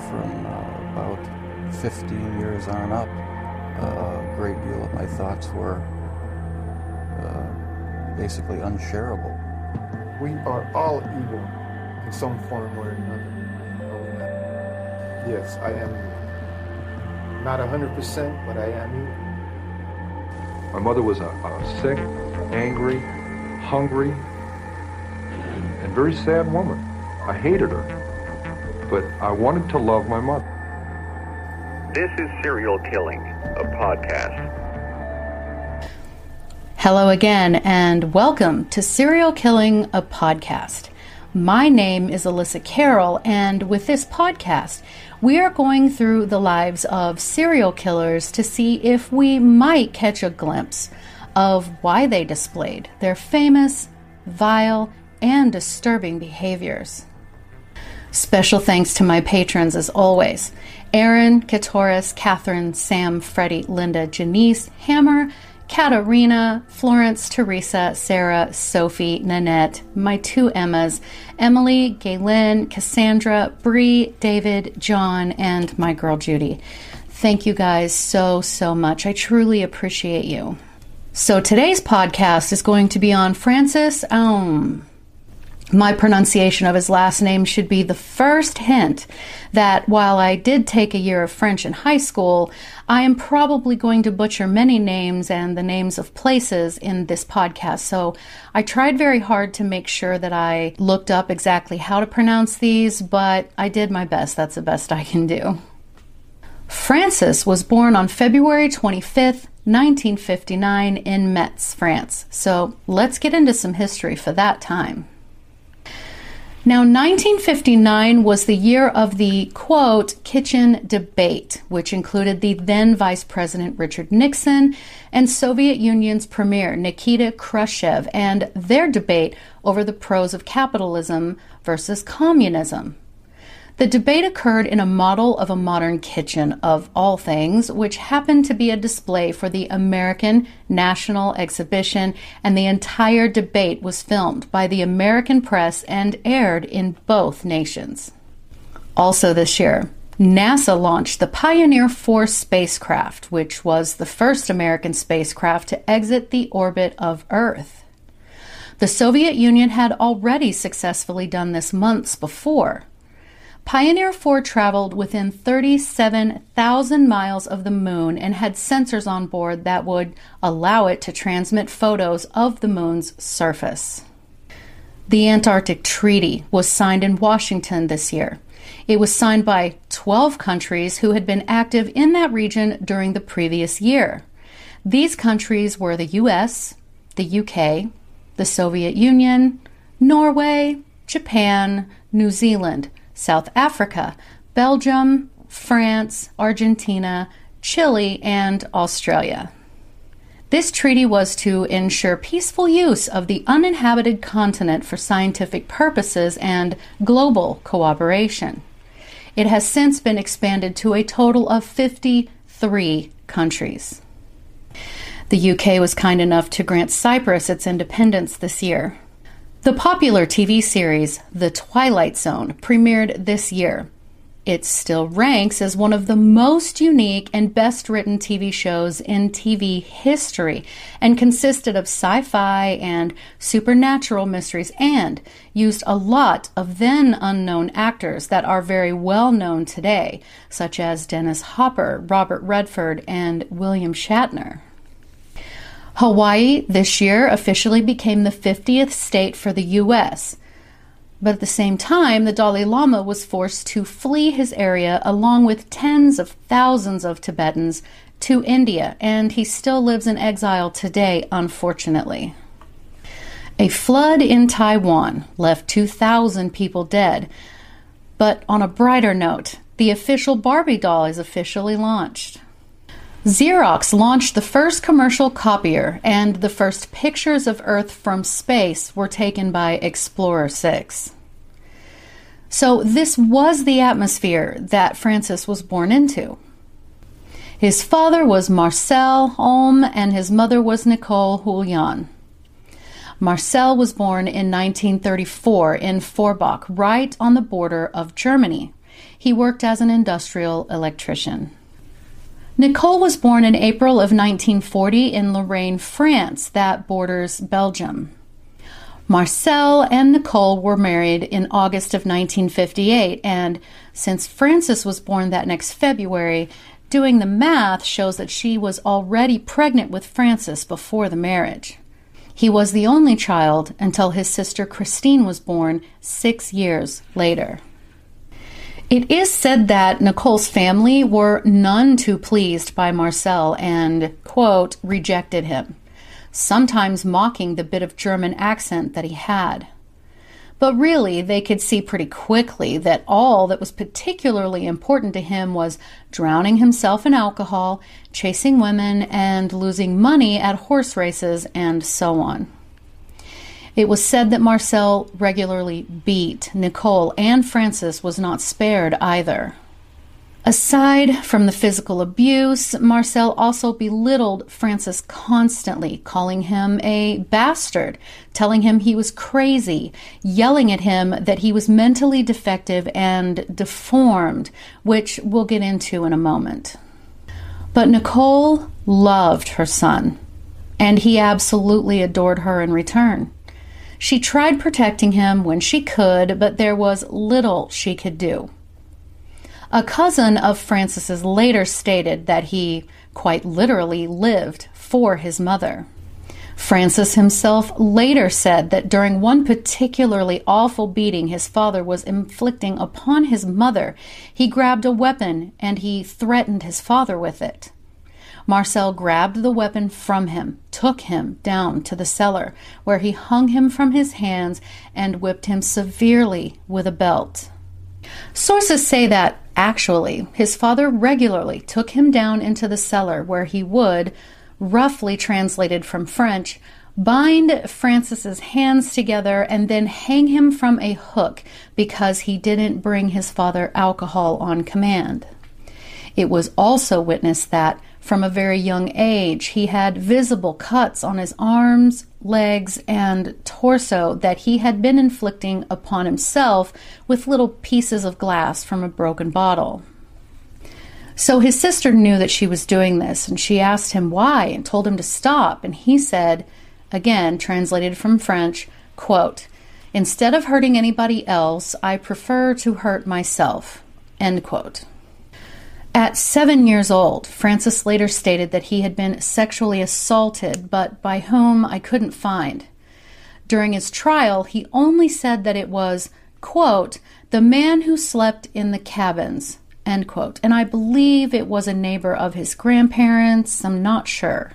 from about 15 years on up, a great deal of my thoughts were basically unshareable. We are all evil in some form or another. Yes, I am not 100%, but I am evil. My mother was a sick, angry, hungry, and very sad woman. I hated her, but I wanted to love my mother. This is Serial Killing, a podcast. Hello again, and welcome to Serial Killing, a podcast. My name is Alyssa Carroll, and with this podcast, we are going through the lives of serial killers to see if we might catch a glimpse of why they displayed their famous, vile, and disturbing behaviors. Special thanks to my patrons as always: Aaron, Katoris, Catherine, Sam, Freddie, Linda, Janice, Hammer, Katarina, Florence, Teresa, Sarah, Sophie, Nanette, my two Emmas, Emily, Galen, Cassandra, Bree, David, John, and my girl Judy. Thank you guys so much. I truly appreciate you. So today's podcast is going to be on Francis Alm. My pronunciation of his last name should be the first hint that while I did take a year of French in high school, I am probably going to butcher many names and the names of places in this podcast. So I tried very hard to make sure that I looked up exactly how to pronounce these, but I did my best. That's the best I can do. Francis was born on February 25th, 1959 in Metz, France. So let's get into some history for that time. Now, 1959 was the year of the, quote, kitchen debate, which included the then Vice President Richard Nixon and Soviet Union's premier Nikita Khrushchev and their debate over the pros of capitalism versus communism. The debate occurred in a model of a modern kitchen of all things, which happened to be a display for the American National Exhibition, and the entire debate was filmed by the American press and aired in both nations. Also this year, NASA launched the Pioneer 4 spacecraft, which was the first American spacecraft to exit the orbit of Earth. The Soviet Union had already successfully done this months before. Pioneer 4 traveled within 37,000 miles of the moon and had sensors on board that would allow it to transmit photos of the moon's surface. The Antarctic Treaty was signed in Washington this year. It was signed by 12 countries who had been active in that region during the previous year. These countries were the US, the UK, the Soviet Union, Norway, Japan, New Zealand, South Africa, Belgium, France, Argentina, Chile, and Australia. This treaty was to ensure peaceful use of the uninhabited continent for scientific purposes and global cooperation. It has since been expanded to a total of 53 countries. The UK was kind enough to grant Cyprus its independence this year. The popular TV series The Twilight Zone premiered this year. It still ranks as one of the most unique and best-written TV shows in TV history and consisted of sci-fi and supernatural mysteries and used a lot of then-unknown actors that are very well-known today, such as Dennis Hopper, Robert Redford, and William Shatner. Hawaii this year officially became the 50th state for the U.S., but at the same time, the Dalai Lama was forced to flee his area along with tens of thousands of Tibetans to India, and he still lives in exile today, unfortunately. A flood in Taiwan left 2,000 people dead, but on a brighter note, the official Barbie doll is officially launched. Xerox launched the first commercial copier, and the first pictures of Earth from space were taken by Explorer 6. So this was the atmosphere that Francis was born into. His father was Marcel Alm, and his mother was Nicole Julian. Marcel was born in 1934 in Forbach, right on the border of Germany. He worked as an industrial electrician. Nicole was born in April of 1940 in Lorraine, France, that borders Belgium. Marcel and Nicole were married in August of 1958, and since Frances was born that next February, doing the math shows that she was already pregnant with Frances before the marriage. He was the only child until his sister Christine was born 6 years later. It is said that Nicole's family were none too pleased by Marcel and, quote, rejected him, sometimes mocking the bit of German accent that he had. But really, they could see pretty quickly that all that was particularly important to him was drowning himself in alcohol, chasing women, and losing money at horse races, and so on. It was said that Marcel regularly beat Nicole, and Frances was not spared either. Aside from the physical abuse, Marcel also belittled Frances constantly, calling him a bastard, telling him he was crazy, yelling at him that he was mentally defective and deformed, which we'll get into in a moment. But Nicole loved her son, and he absolutely adored her in return. She tried protecting him when she could, but there was little she could do. A cousin of Frances's later stated that he, quite literally, lived for his mother. Frances himself later said that during one particularly awful beating his father was inflicting upon his mother, he grabbed a weapon and he threatened his father with it. Marcel grabbed the weapon from him, took him down to the cellar, where he hung him from his hands and whipped him severely with a belt. Sources say that, actually, his father regularly took him down into the cellar where he would, roughly translated from French, bind Frances's hands together and then hang him from a hook because he didn't bring his father alcohol on command. It was also witnessed that, from a very young age, he had visible cuts on his arms, legs, and torso that he had been inflicting upon himself with little pieces of glass from a broken bottle. So his sister knew that she was doing this, and she asked him why and told him to stop, and he said, again translated from French, quote, "Instead of hurting anybody else, I prefer to hurt myself," end quote. At 7 years old, Frances later stated that he had been sexually assaulted, but by whom I couldn't find. During his trial, he only said that it was, quote, "the man who slept in the cabins," end quote. And I believe it was a neighbor of his grandparents. I'm not sure.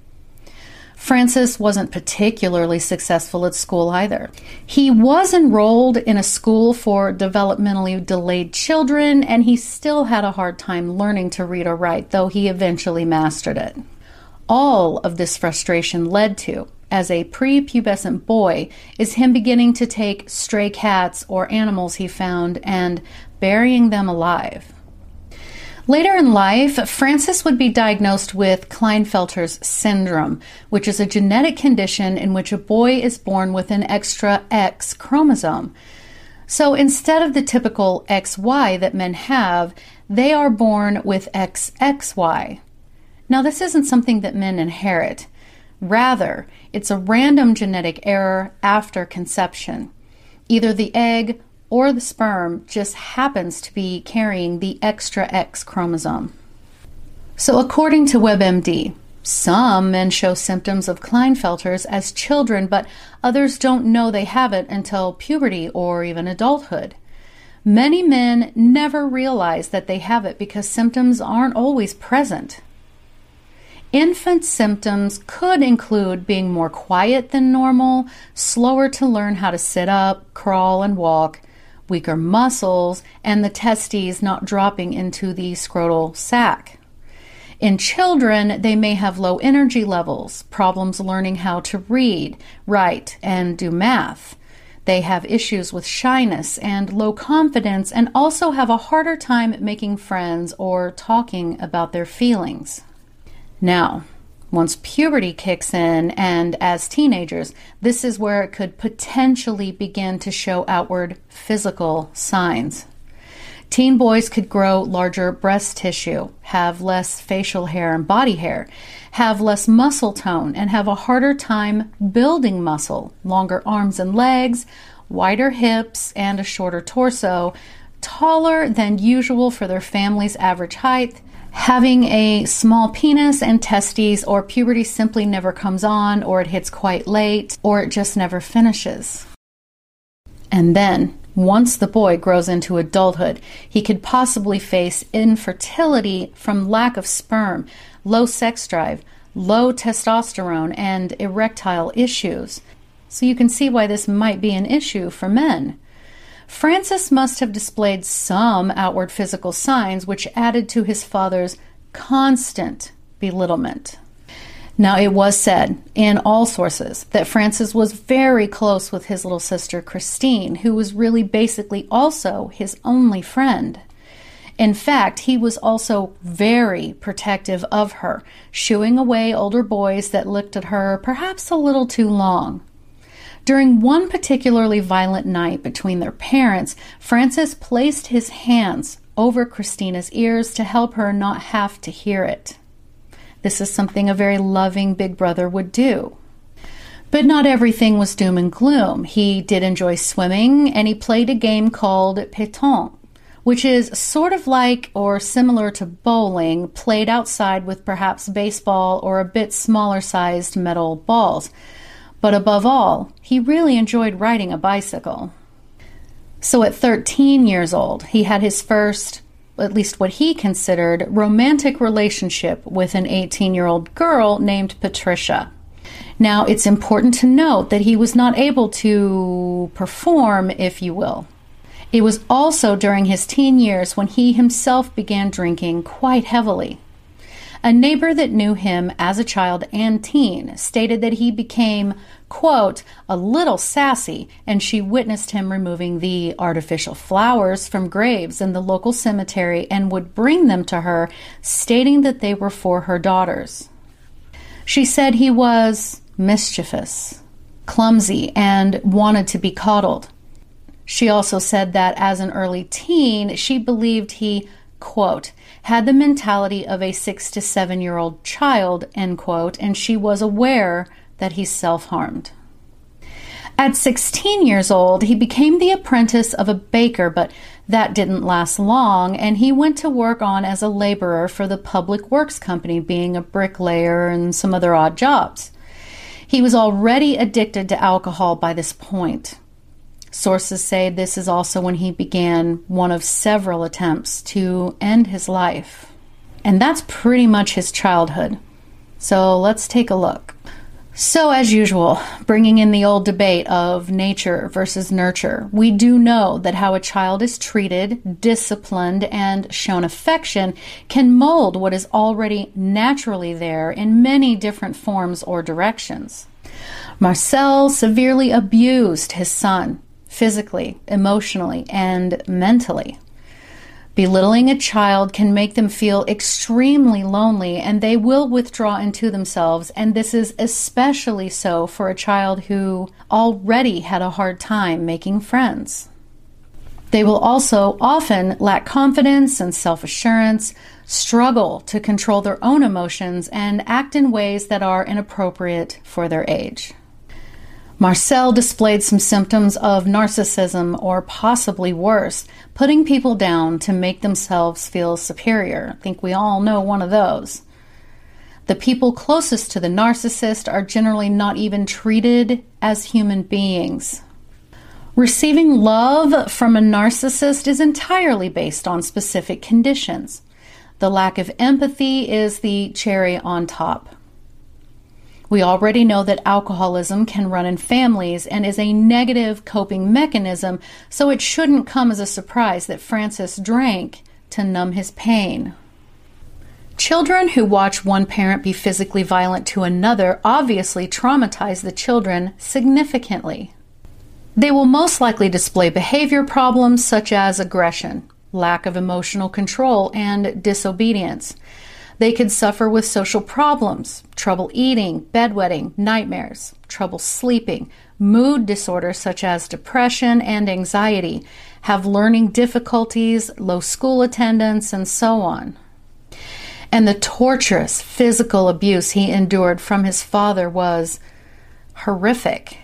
Frances wasn't particularly successful at school either. He was enrolled in a school for developmentally delayed children, and he still had a hard time learning to read or write, though he eventually mastered it. All of this frustration led to, as a prepubescent boy, is him beginning to take stray cats or animals he found and burying them alive. Later in life, Frances would be diagnosed with Klinefelter's syndrome, which is a genetic condition in which a boy is born with an extra X chromosome. So instead of the typical XY that men have, they are born with XXY. Now, this isn't something that men inherit. Rather, it's a random genetic error after conception. Either the egg or the sperm just happens to be carrying the extra X chromosome. So according to WebMD, some men show symptoms of Klinefelter's as children, but others don't know they have it until puberty or even adulthood. Many men never realize that they have it because symptoms aren't always present. Infant symptoms could include being more quiet than normal, slower to learn how to sit up, crawl, and walk, weaker muscles, and the testes not dropping into the scrotal sac. In children, they may have low energy levels, problems learning how to read, write, and do math. They have issues with shyness and low confidence, and also have a harder time making friends or talking about their feelings. Now, once puberty kicks in, and as teenagers, this is where it could potentially begin to show outward physical signs. Teen boys could grow larger breast tissue, have less facial hair and body hair, have less muscle tone, and have a harder time building muscle, longer arms and legs, wider hips, and a shorter torso, taller than usual for their family's average height, having a small penis and testes, or puberty simply never comes on, or it hits quite late, or it just never finishes. And then, once the boy grows into adulthood, he could possibly face infertility from lack of sperm, low sex drive, low testosterone, and erectile issues. So you can see why this might be an issue for men. Francis must have displayed some outward physical signs which added to his father's constant belittlement. Now, it was said in all sources that Francis was very close with his little sister Christine, who was really basically also his only friend. In fact, he was also very protective of her, shooing away older boys that looked at her perhaps a little too long. During one particularly violent night between their parents, Francis placed his hands over Christina's ears to help her not have to hear it. This is something a very loving big brother would do. But not everything was doom and gloom. He did enjoy swimming, and he played a game called pétanque, which is sort of like or similar to bowling, played outside with perhaps baseball or a bit smaller sized metal balls. But above all, he really enjoyed riding a bicycle. So at 13 years old, he had his first, at least what he considered, romantic relationship with an 18-year-old girl named Patricia. Now, it's important to note that he was not able to perform, if you will. It was also during his teen years when he himself began drinking quite heavily. A neighbor that knew him as a child and teen stated that he became, quote, a little sassy, and she witnessed him removing the artificial flowers from graves in the local cemetery and would bring them to her, stating that they were for her daughters. She said he was mischievous, clumsy, and wanted to be coddled. She also said that as an early teen, she believed he, quote, had the mentality of a 6 to 7 year old child, end quote, and she was aware that he self-harmed. At 16 years old, he became the apprentice of a baker, but that didn't last long, and he went to work on as a laborer for the Public Works Company, being a bricklayer and some other odd jobs. He was already addicted to alcohol by this point. Sources say this is also when he began one of several attempts to end his life. And that's pretty much his childhood. So let's take a look. So as usual, bringing in the old debate of nature versus nurture, we do know that how a child is treated, disciplined, and shown affection can mold what is already naturally there in many different forms or directions. Marcel severely abused his son, physically, emotionally, and mentally. Belittling a child can make them feel extremely lonely, and they will withdraw into themselves, and this is especially so for a child who already had a hard time making friends. They will also often lack confidence and self-assurance, struggle to control their own emotions, and act in ways that are inappropriate for their age. Marcel displayed some symptoms of narcissism, or possibly worse, putting people down to make themselves feel superior. I think we all know one of those. The people closest to the narcissist are generally not even treated as human beings. Receiving love from a narcissist is entirely based on specific conditions. The lack of empathy is the cherry on top. We already know that alcoholism can run in families and is a negative coping mechanism, so it shouldn't come as a surprise that Francis drank to numb his pain. Children who watch one parent be physically violent to another obviously traumatize the children significantly. They will most likely display behavior problems such as aggression, lack of emotional control, and disobedience. They could suffer with social problems, trouble eating, bedwetting, nightmares, trouble sleeping, mood disorders such as depression and anxiety, have learning difficulties, low school attendance, and so on. And the torturous physical abuse he endured from his father was horrific.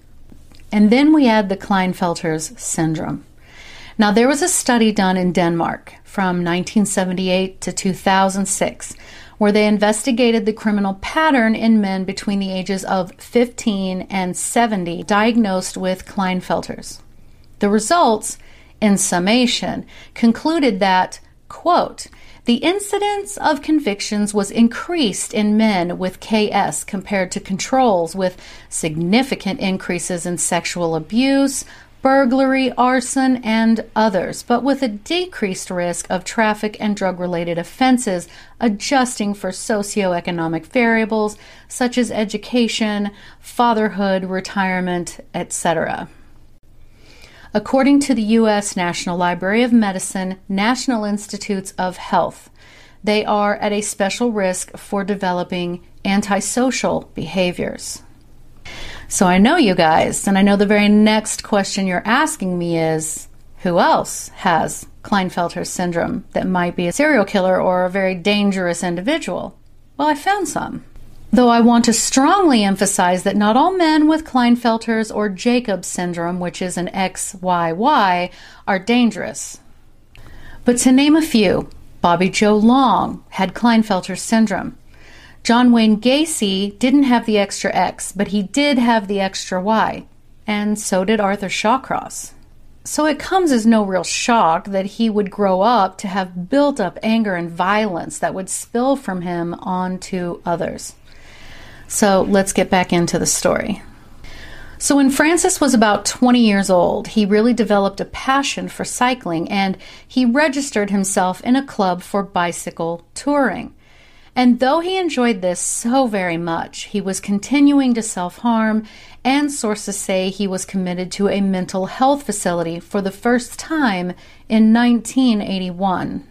And then we add the Klinefelter's syndrome. Now, there was a study done in Denmark from 1978 to 2006 where they investigated the criminal pattern in men between the ages of 15 and 70 diagnosed with Klinefelter's. The results, in summation, concluded that, quote, the incidence of convictions was increased in men with KS compared to controls, with significant increases in sexual abuse, burglary, arson, and others, but with a decreased risk of traffic and drug-related offenses, adjusting for socioeconomic variables such as education, fatherhood, retirement, etc. According to the U.S. National Library of Medicine, National Institutes of Health, they are at a special risk for developing antisocial behaviors. So I know you guys, and I know the very next question you're asking me is, who else has Klinefelter syndrome that might be a serial killer or a very dangerous individual? Well, I found some. Though I want to strongly emphasize that not all men with Klinefelter's or Jacobs syndrome, which is an XYY, are dangerous. But to name a few, Bobby Joe Long had Klinefelter syndrome. John Wayne Gacy didn't have the extra X, but he did have the extra Y, and so did Arthur Shawcross. So it comes as no real shock that he would grow up to have built up anger and violence that would spill from him onto others. So let's get back into the story. So when Francis was about 20 years old, he really developed a passion for cycling, and he registered himself in a club for bicycle touring. And though he enjoyed this so very much, he was continuing to self-harm, and sources say he was committed to a mental health facility for the first time in 1981.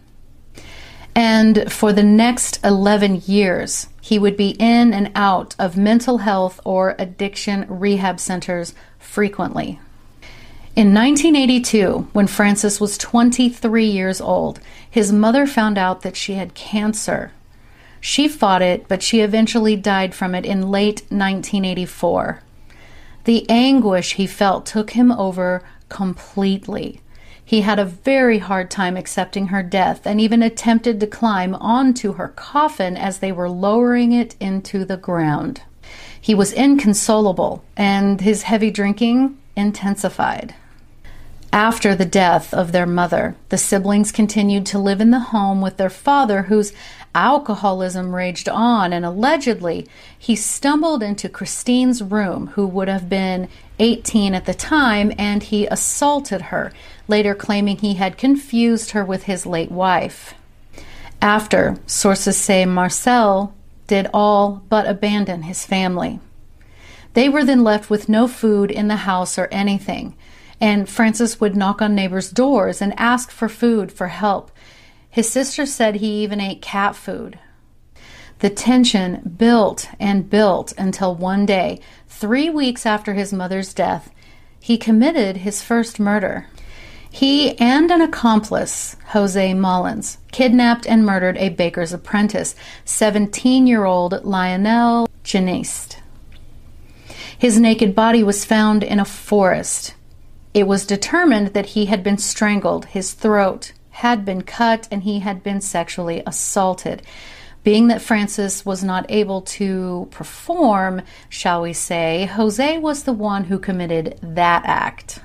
And for the next 11 years, he would be in and out of mental health or addiction rehab centers frequently. In 1982, when Francis was 23 years old, his mother found out that she had cancer. She fought it, but she eventually died from it in late 1984. The anguish he felt took him over completely. He had a very hard time accepting her death and even attempted to climb onto her coffin as they were lowering it into the ground. He was inconsolable, and his heavy drinking intensified. After the death of their mother, the siblings continued to live in the home with their father, whose alcoholism raged on, and allegedly he stumbled into Christine's room, who would have been 18 at the time, and he assaulted her, later claiming he had confused her with his late wife. After, sources say Marcel did all but abandon his family. They were then left with no food in the house or anything, and Francis would knock on neighbors' doors and ask for food, for help. His sister said he even ate cat food. The tension built and built until one day, 3 weeks after his mother's death, he committed his first murder. He and an accomplice, Jose Mullins, kidnapped and murdered a baker's apprentice, 17-year-old Lionel Geneste. His naked body was found in a forest. It was determined that he had been strangled, his throat had been cut, and he had been sexually assaulted. Being that Francis was not able to perform, shall we say, Jose was the one who committed that act.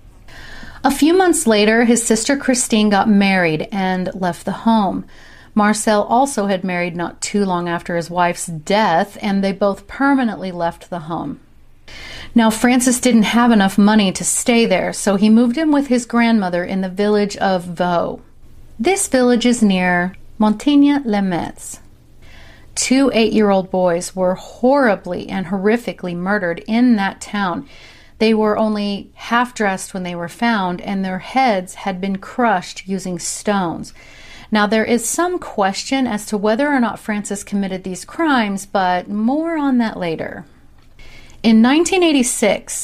A few months later, his sister Christine got married and left the home. Marcel also had married not too long after his wife's death, and they both permanently left the home. Now, Francis didn't have enough money to stay there, so he moved in with his grandmother in the village of Vaux. This village is near Montigny-les-Metz. 2 8-year-old boys were horribly and horrifically murdered in that town. They were only half-dressed when they were found, and their heads had been crushed using stones. Now, there is some question as to whether or not Francis committed these crimes, but more on that later. In 1986,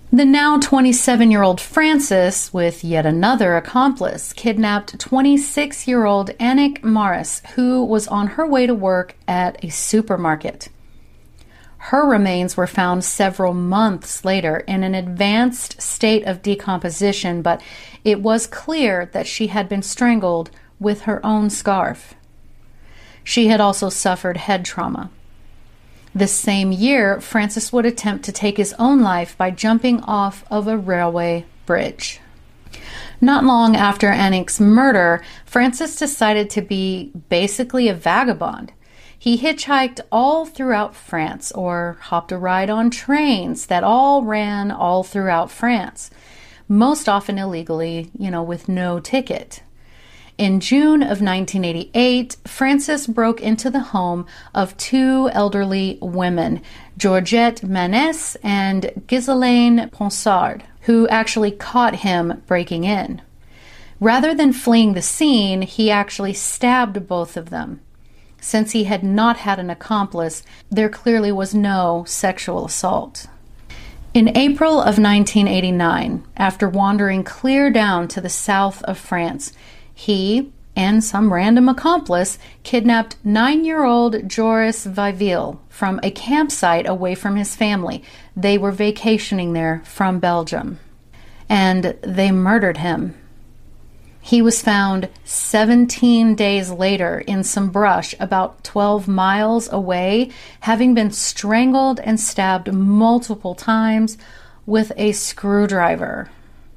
The now 27-year-old Frances, with yet another accomplice, kidnapped 26-year-old Annick Morris, who was on her way to work at a supermarket. Her remains were found several months later in an advanced state of decomposition, but it was clear that she had been strangled with her own scarf. She had also suffered head trauma. This same year, Francis would attempt to take his own life by jumping off of a railway bridge. Not long after Annick's murder, Francis decided to be basically a vagabond. He hitchhiked all throughout France or hopped a ride on trains that all ran all throughout France, most often illegally, with no ticket. In June of 1988, Francis broke into the home of two elderly women, Georgette Manès and Ghislaine Ponsard, who actually caught him breaking in. Rather than fleeing the scene, he actually stabbed both of them. Since he had not had an accomplice, there clearly was no sexual assault. In April of 1989, after wandering clear down to the south of France, he and some random accomplice kidnapped 9-year-old Joris Viville from a campsite away from his family. They were vacationing there from Belgium. And they murdered him. He was found 17 days later in some brush about 12 miles away, having been strangled and stabbed multiple times with a screwdriver.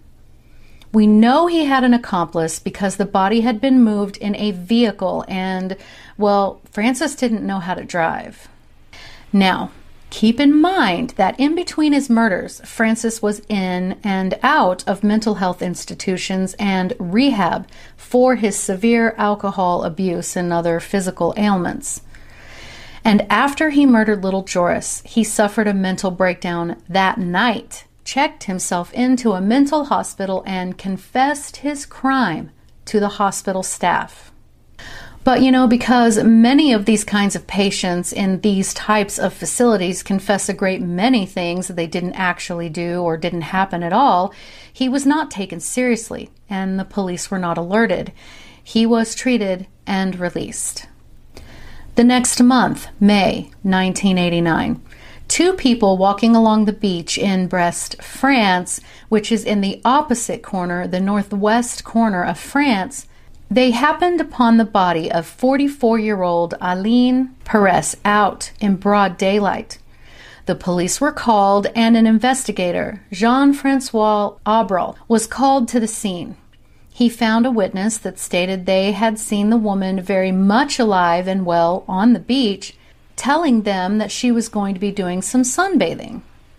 We know he had an accomplice because the body had been moved in a vehicle and, Francis didn't know how to drive. Now, keep in mind that in between his murders, Francis was in and out of mental health institutions and rehab for his severe alcohol abuse and other physical ailments. And after he murdered little Joris, he suffered a mental breakdown that night, checked himself into a mental hospital, and confessed his crime to the hospital staff. But because many of these kinds of patients in these types of facilities confess a great many things that they didn't actually do or didn't happen at all, he was not taken seriously, and the police were not alerted. He was treated and released. The next month, May 1989, two people walking along the beach in Brest, France, which is in the opposite corner, the northwest corner of France, they happened upon the body of 44-year-old Aline Perez out in broad daylight. The police were called, and an investigator, Jean-Francois Abril, was called to the scene. He found a witness that stated they had seen the woman very much alive and well on the beach, telling them that she was going to be doing some sunbathing.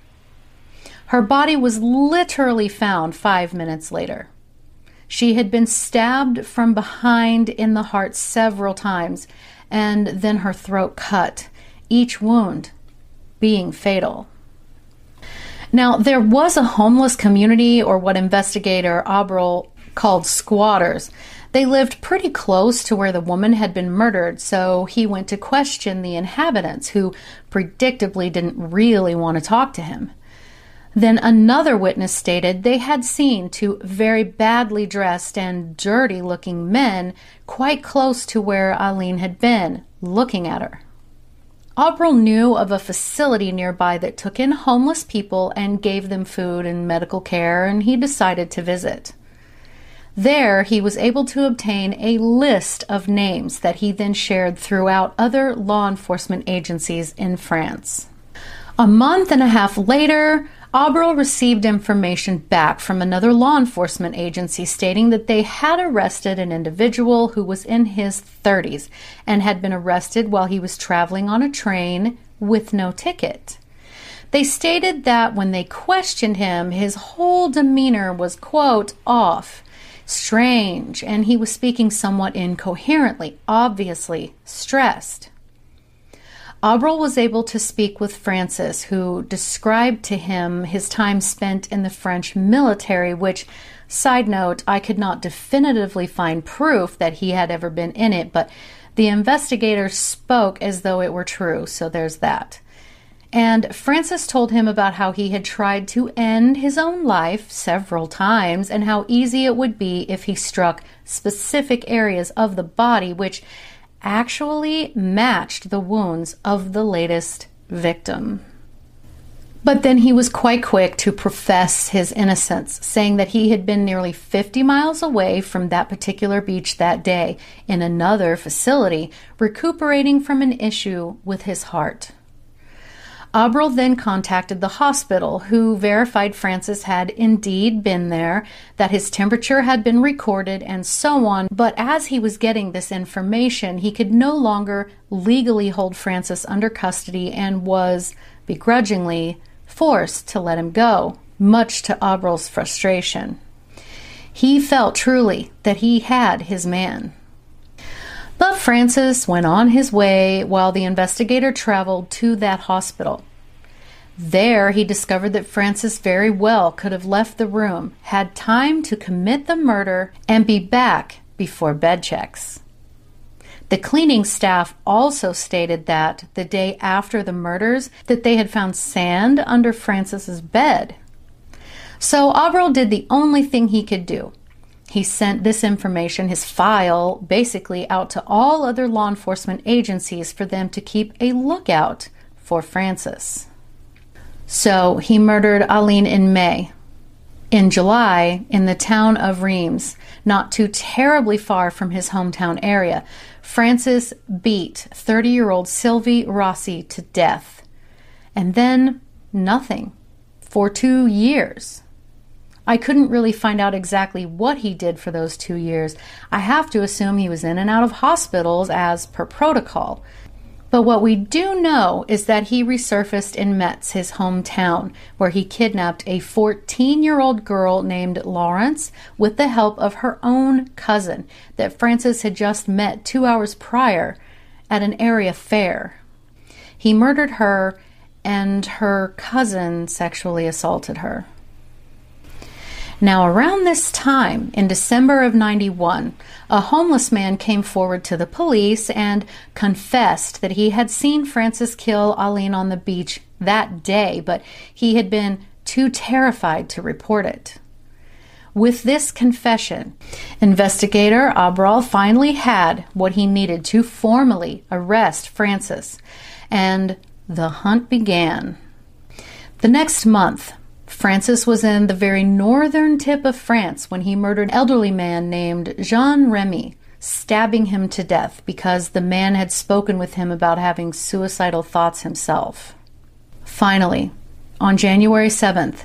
Her body was literally found 5 minutes later. She had been stabbed from behind in the heart several times, and then her throat cut, each wound being fatal. Now, there was a homeless community, or what investigator Abril called squatters. They lived pretty close to where the woman had been murdered, so he went to question the inhabitants, who predictably didn't really want to talk to him. Then another witness stated they had seen two very badly dressed and dirty-looking men quite close to where Aline had been, looking at her. Abril knew of a facility nearby that took in homeless people and gave them food and medical care, and he decided to visit. There, he was able to obtain a list of names that he then shared throughout other law enforcement agencies in France. A month and a half later, Abril received information back from another law enforcement agency stating that they had arrested an individual who was in his 30s and had been arrested while he was traveling on a train with no ticket. They stated that when they questioned him, his whole demeanor was, quote, off, strange, and he was speaking somewhat incoherently, obviously stressed. Abril was able to speak with Francis, who described to him his time spent in the French military, which, side note, I could not definitively find proof that he had ever been in it, but the investigator spoke as though it were true, so there's that. And Francis told him about how he had tried to end his own life several times and how easy it would be if he struck specific areas of the body which actually matched the wounds of the latest victim. But then he was quite quick to profess his innocence, saying that he had been nearly 50 miles away from that particular beach that day in another facility, recuperating from an issue with his heart. Abril then contacted the hospital, who verified Francis had indeed been there, that his temperature had been recorded, and so on. But as he was getting this information, he could no longer legally hold Francis under custody and was begrudgingly forced to let him go, much to Abril's frustration. He felt truly that he had his man. But Francis went on his way while the investigator traveled to that hospital. There he discovered that Francis very well could have left the room, had time to commit the murder, and be back before bed checks. The cleaning staff also stated that the day after the murders that they had found sand under Francis's bed. So Abril did the only thing he could do. He sent this information, his file, basically out to all other law enforcement agencies for them to keep a lookout for Francis. So he murdered Aline in May. In July, in the town of Reims, not too terribly far from his hometown area, Francis beat 30-year-old Sylvie Rossi to death. And then nothing for 2 years. I couldn't really find out exactly what he did for those 2 years. I have to assume he was in and out of hospitals as per protocol. But what we do know is that he resurfaced in Metz, his hometown, where he kidnapped a 14-year-old girl named Laurence with the help of her own cousin that Francis had just met 2 hours prior at an area fair. He murdered her, and her cousin sexually assaulted her. Now, around this time, in December of 91, a homeless man came forward to the police and confessed that he had seen Francis kill Aline on the beach that day, but he had been too terrified to report it. With this confession, investigator Abril finally had what he needed to formally arrest Francis, and the hunt began. The next month, Francis was in the very northern tip of France when he murdered an elderly man named Jean Remy, stabbing him to death because the man had spoken with him about having suicidal thoughts himself. Finally, on January 7th,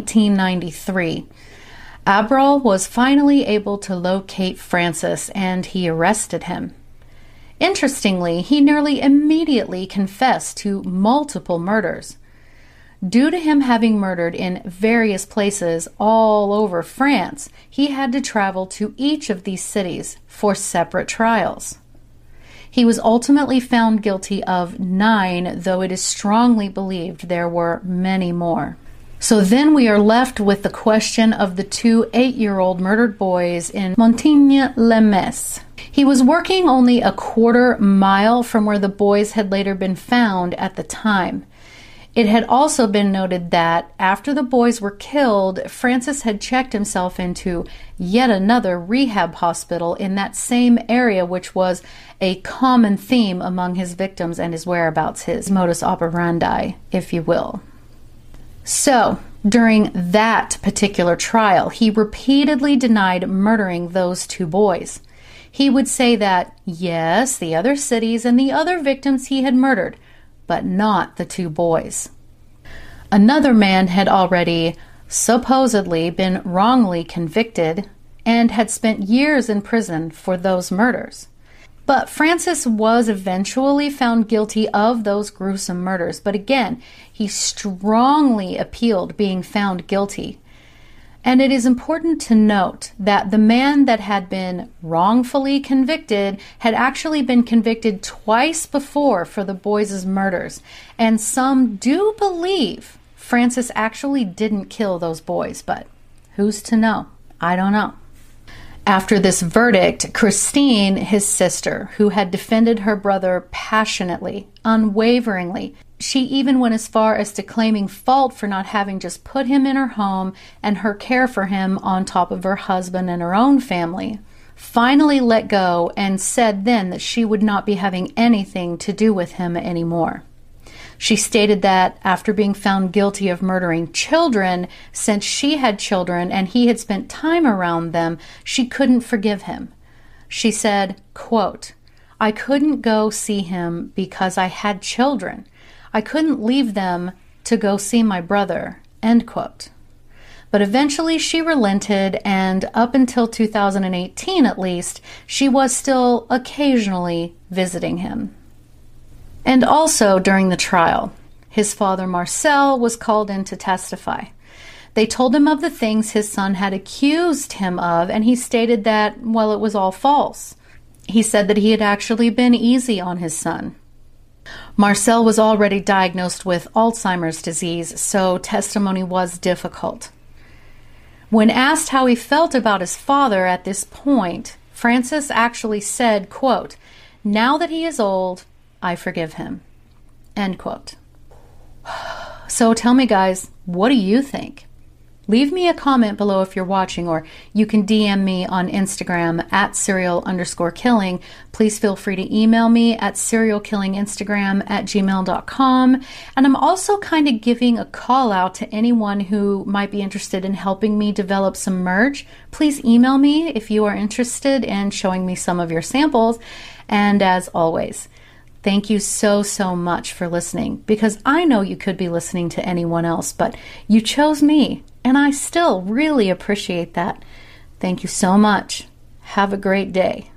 1993, Abril was finally able to locate Francis, and he arrested him. Interestingly, he nearly immediately confessed to multiple murders. Due to him having murdered in various places all over France, he had to travel to each of these cities for separate trials. He was ultimately found guilty of 9, though it is strongly believed there were many more. So then we are left with the question of the 2 8-year-old murdered boys in Montigny-les-Metz. He was working only a quarter mile from where the boys had later been found at the time. It had also been noted that after the boys were killed, Francis had checked himself into yet another rehab hospital in that same area, which was a common theme among his victims and his whereabouts, his modus operandi, if you will. So, during that particular trial, he repeatedly denied murdering those 2 boys. He would say that, yes, the other cities and the other victims he had murdered, but not the 2 boys. Another man had already supposedly been wrongly convicted and had spent years in prison for those murders. But Francis was eventually found guilty of those gruesome murders, but again, he strongly appealed being found guilty. And it is important to note that the man that had been wrongfully convicted had actually been convicted twice before for the boys' murders. And some do believe Francis actually didn't kill those boys, but who's to know? I don't know. After this verdict, Christine, his sister, who had defended her brother passionately, unwaveringly, She even went as far as to claiming fault for not having just put him in her home and her care for him on top of her husband and her own family. Finally let go and said then that she would not be having anything to do with him anymore. She stated that after being found guilty of murdering children, since she had children and he had spent time around them, she couldn't forgive him. She said, quote, "I couldn't go see him because I had children. I couldn't leave them to go see my brother," end quote. But eventually she relented, and up until 2018 at least, she was still occasionally visiting him. And also during the trial, his father Marcel was called in to testify. They told him of the things his son had accused him of, and he stated that, well, it was all false. He said that he had actually been easy on his son. Marcel was already diagnosed with Alzheimer's disease, so testimony was difficult. When asked how he felt about his father at this point, Francis actually said, quote, "Now that he is old, I forgive him," end quote. So tell me, guys, what do you think? Leave me a comment below if you're watching, or you can DM me on Instagram at serial_killing. Please feel free to email me at serialkillinginstagram@gmail.com. And I'm also kind of giving a call out to anyone who might be interested in helping me develop some merch. Please email me if you are interested in showing me some of your samples. And as always, thank you so much for listening, because I know you could be listening to anyone else, but you chose me, and I still really appreciate that. Thank you so much. Have a great day.